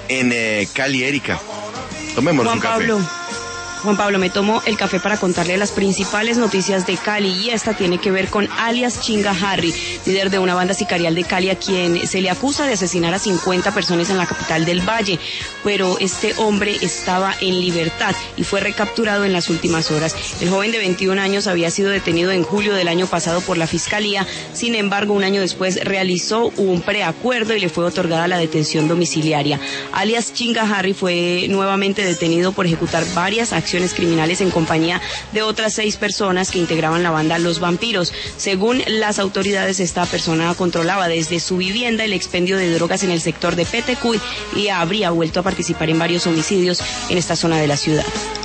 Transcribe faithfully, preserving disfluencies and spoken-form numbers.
en eh, Cali, Erika. Tomémonos Juan un café. Pablo. Juan Pablo, me tomo el café para contarle las principales noticias de Cali, y esta tiene que ver con alias Chinga Harry, líder de una banda sicarial de Cali a quien se le acusa de asesinar a cincuenta personas en la capital del Valle, pero este hombre estaba en libertad y fue recapturado en las últimas horas. El joven de veintiún años había sido detenido en julio del año pasado por la Fiscalía, sin embargo, un año después realizó un preacuerdo y le fue otorgada la detención domiciliaria. Alias Chinga Harry fue nuevamente detenido por ejecutar varias acciones criminales en compañía de otras seis personas que integraban la banda Los Vampiros. Según las autoridades, esta persona controlaba desde su vivienda el expendio de drogas en el sector de Petecuy y habría vuelto a participar en varios homicidios en esta zona de la ciudad.